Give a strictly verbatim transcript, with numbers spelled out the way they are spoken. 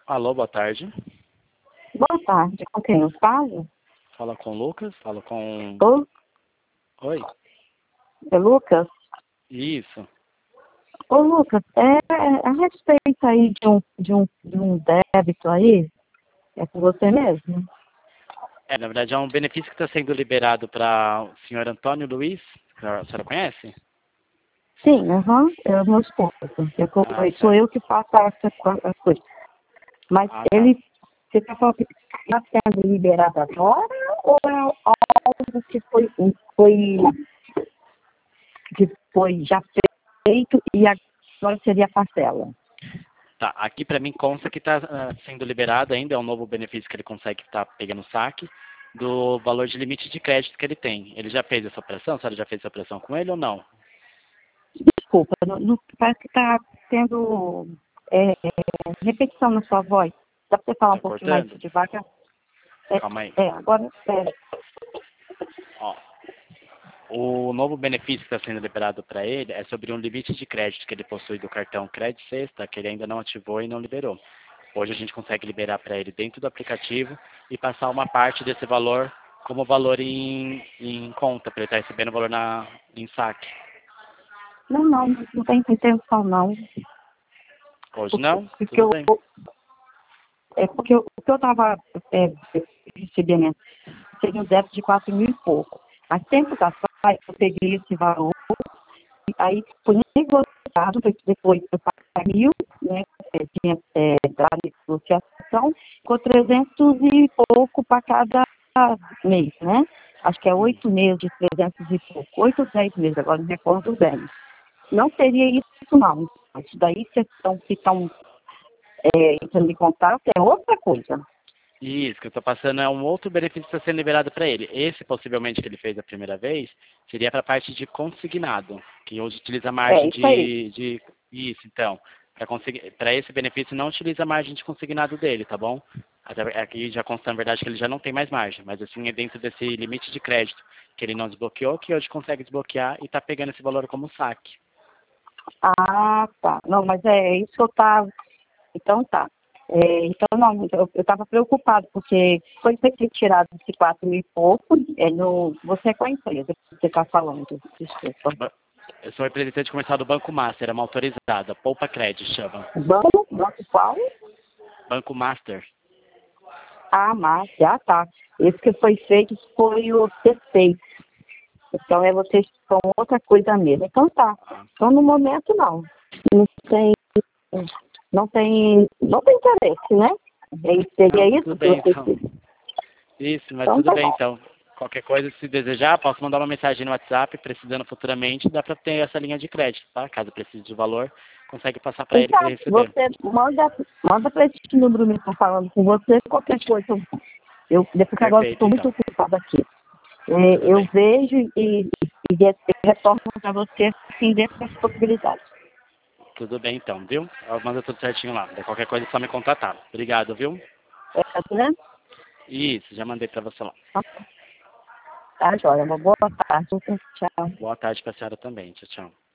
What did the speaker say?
Alô, boa tarde. Boa tarde, com quem eu falo? Fala com o Lucas, fala com... Ô, Oi, é Lucas? isso. Ô, Lucas, é a respeito aí de um, de um, de um débito aí, é com você mesmo? É, na verdade é um benefício que está sendo liberado para o senhor Antônio Luiz, que a senhora conhece? Sim, aham, é o meu esposo. Eu, Ah, sou certo. eu que faço essa co- as coisas. Mas Ah, tá. ele, você está falando que está sendo liberado agora ou é algo que foi, foi, que foi já feito e agora seria a parcela? Tá, aqui para mim consta que está sendo liberado ainda, é um novo benefício que ele consegue estar pegando saque, do valor de limite de crédito que ele tem. Ele já fez essa operação? A senhora já fez essa operação com ele ou não? Desculpa, não, não- parece que está tendo é, é, repetição na sua voz. Dá para você falar um Tá pouquinho mais cortando? devagar? É, Calma aí. é agora, é, Ó, o novo benefício que está sendo liberado para ele é sobre um limite de crédito que ele possui do cartão Crédito Sexta, que ele ainda não ativou e não liberou. Hoje a gente consegue liberar para ele dentro do aplicativo e passar uma parte desse valor como valor em, em conta, para ele estar recebendo o valor na, em saque. não, não, não tem intenção não. Hoje Porque, não? porque Tudo eu, bem. é porque eu- o que eu estava é, recebendo seria um débito de quatro mil e pouco. Há tempos atrás eu peguei esse valor, e aí foi negociado, foi- depois eu paguei mil, né, é, tinha é, dado negociação, ficou trezentos e pouco para cada mês, né? Acho que é Hum. oito meses de trezentos e pouco, oito ou dez meses, agora não me recordo bem. Não seria isso não. Isso daí que estão, que estão é, entrando em contato é outra coisa. Isso, que eu estou passando é um outro benefício que está sendo liberado para ele. Esse, possivelmente, que ele fez a primeira vez, seria para a parte de consignado, que hoje utiliza a É, margem isso aí. de... de... Isso, então. Para esse benefício, não utiliza a margem de consignado dele, tá bom? Até aqui já consta, na verdade, que ele já não tem mais margem, mas assim é dentro desse limite de crédito que ele não desbloqueou, que hoje consegue desbloquear e está pegando esse valor como saque. Ah, tá. Não, mas é isso que eu estava. Então tá. É, então, não, eu estava preocupado, porque foi retirado esse quatro mil e pouco, é no, você é com a empresa que você está falando, desculpa. Ba- Eu sou representante comercial do Banco Master, é uma autorizada, Poupa Credit chama. Banco, banco qual? Banco Master. Ah, Márcia, ah, tá. Esse que foi feito foi o C seis. Então é vocês com outra coisa mesmo. Então tá. Ah, Então no momento não. Não tem, não tem, não tem interesse, né? É, não, seria tudo isso que bem vocês então. fizeram. Isso, mas Então tudo tá bem bom. então. Qualquer coisa, se desejar, posso mandar uma mensagem no WhatsApp, precisando futuramente, dá para ter essa linha de crédito, tá? Caso precise de valor, consegue passar para ele para Então, ele receber. você manda, manda para esse número mesmo que eu tô falando com você, qualquer coisa. Eu, eu- depois que agora eu Perfeito estou muito então. ocupada aqui. É, Tudo eu bem. vejo e, e, e retorno para você assim, dentro das possibilidades. Tudo bem então, viu? Eu mando tudo certinho lá. Daí qualquer coisa é só me contatar. Obrigado, viu? É, né? Isso, já mandei para você lá. Tá, joia. Uma boa tarde. Tchau. Boa tarde para a senhora também. Tchau, tchau.